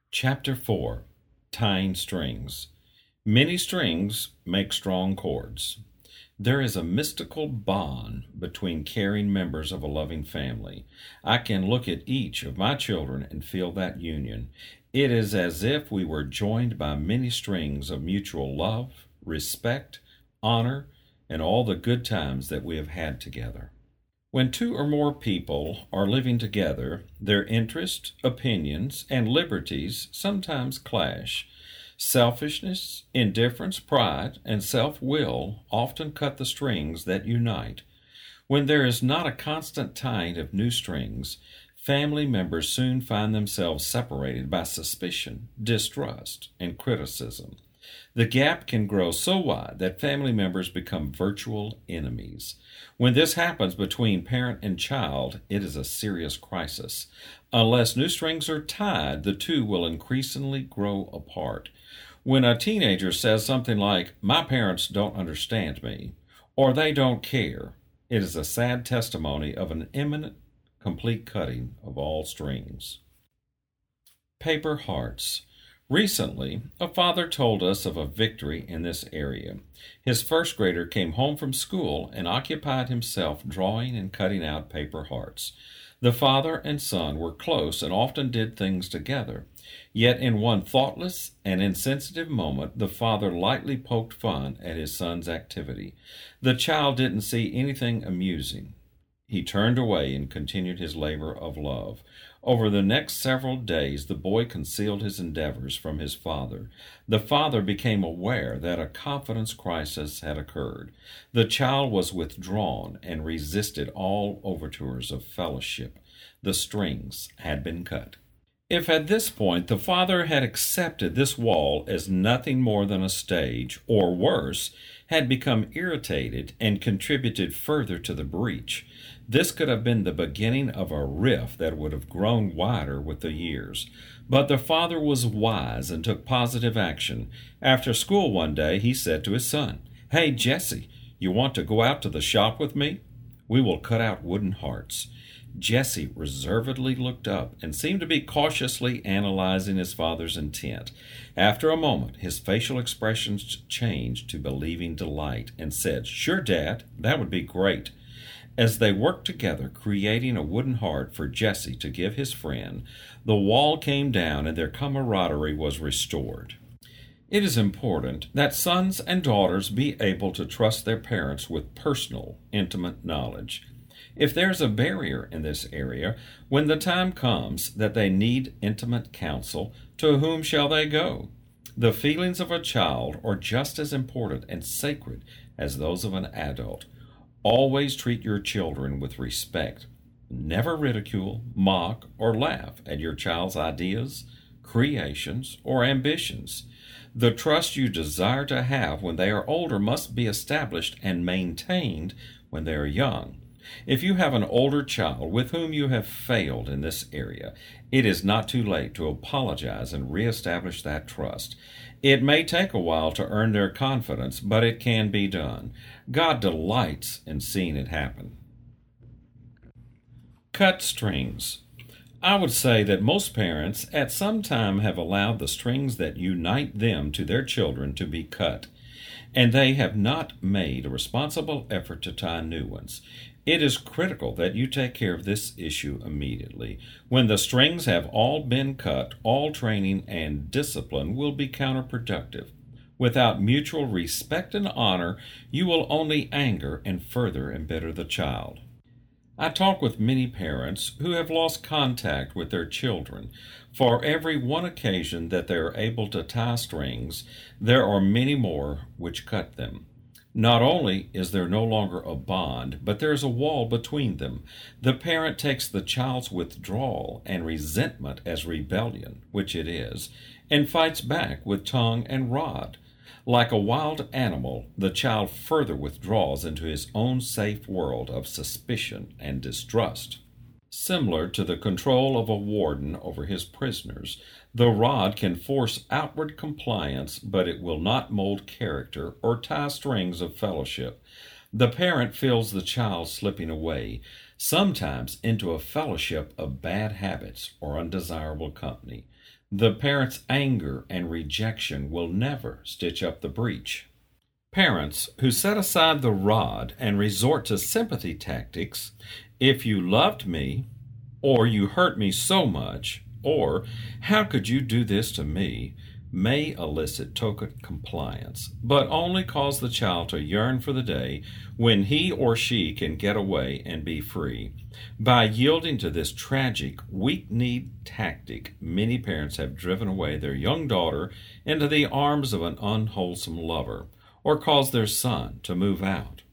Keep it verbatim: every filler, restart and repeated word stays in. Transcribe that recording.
Chapter four. Tying Strings. Many strings make strong cords. There is a mystical bond between caring members of a loving family. I can look at each of my children and feel that union. It is as if we were joined by many strings of mutual love, respect, honor, and all the good times that we have had together. When two or more people are living together, their interests, opinions, and liberties sometimes clash. Selfishness, indifference, pride, and self-will often cut the strings that unite. When there is not a constant tying of new strings, family members soon find themselves separated by suspicion, distrust, and criticism. The gap can grow so wide that family members become virtual enemies. When this happens between parent and child, it is a serious crisis. Unless new strings are tied, the two will increasingly grow apart. When a teenager says something like, "My parents don't understand me," or "they don't care," it is a sad testimony of an imminent, complete cutting of all strings. Paper hearts. Recently, a father told us of a victory in this area. His first grader came home from school and occupied himself drawing and cutting out paper hearts. The father and son were close and often did things together. Yet in one thoughtless and insensitive moment, the father lightly poked fun at his son's activity. The child didn't see anything amusing. He turned away and continued his labor of love. Over the next several days, the boy concealed his endeavors from his father. The father became aware that a confidence crisis had occurred. The child was withdrawn and resisted all overtures of fellowship. The strings had been cut. If at this point the father had accepted this wall as nothing more than a stage, or worse, had become irritated and contributed further to the breach, this could have been the beginning of a rift that would have grown wider with the years. But the father was wise and took positive action. After school one day, he said to his son, "Hey, Jesse, you want to go out to the shop with me? We will cut out wooden hearts." Jesse reservedly looked up and seemed to be cautiously analyzing his father's intent. After a moment, his facial expressions changed to believing delight and said, "Sure, Dad, that would be great." As they worked together, creating a wooden heart for Jesse to give his friend, the wall came down and their camaraderie was restored. It is important that sons and daughters be able to trust their parents with personal, intimate knowledge. If there's a barrier in this area, when the time comes that they need intimate counsel, to whom shall they go? The feelings of a child are just as important and sacred as those of an adult. Always treat your children with respect. Never ridicule, mock, or laugh at your child's ideas, creations, or ambitions. The trust you desire to have when they are older must be established and maintained when they are young. If you have an older child with whom you have failed in this area, it is not too late to apologize and reestablish that trust. It may take a while to earn their confidence, but it can be done. God delights in seeing it happen. Cut strings. I would say that most parents at some time have allowed the strings that unite them to their children to be cut, and they have not made a responsible effort to tie new ones. It is critical that you take care of this issue immediately. When the strings have all been cut, all training and discipline will be counterproductive. Without mutual respect and honor, you will only anger and further embitter the child. I talk with many parents who have lost contact with their children. For every one occasion that they are able to tie strings, there are many more which cut them. Not only is there no longer a bond, but there is a wall between them. The parent takes the child's withdrawal and resentment as rebellion, which it is, and fights back with tongue and rod. Like a wild animal, the child further withdraws into his own safe world of suspicion and distrust. Similar to the control of a warden over his prisoners, the rod can force outward compliance, but it will not mold character or tie strings of fellowship. The parent feels the child slipping away, sometimes into a fellowship of bad habits or undesirable company. The parent's anger and rejection will never stitch up the breach. Parents who set aside the rod and resort to sympathy tactics, if you loved me, or you hurt me so much, or how could you do this to me, may elicit token compliance, but only cause the child to yearn for the day when he or she can get away and be free. By yielding to this tragic, weak-kneed tactic, many parents have driven away their young daughter into the arms of an unwholesome lover, or caused their son to move out.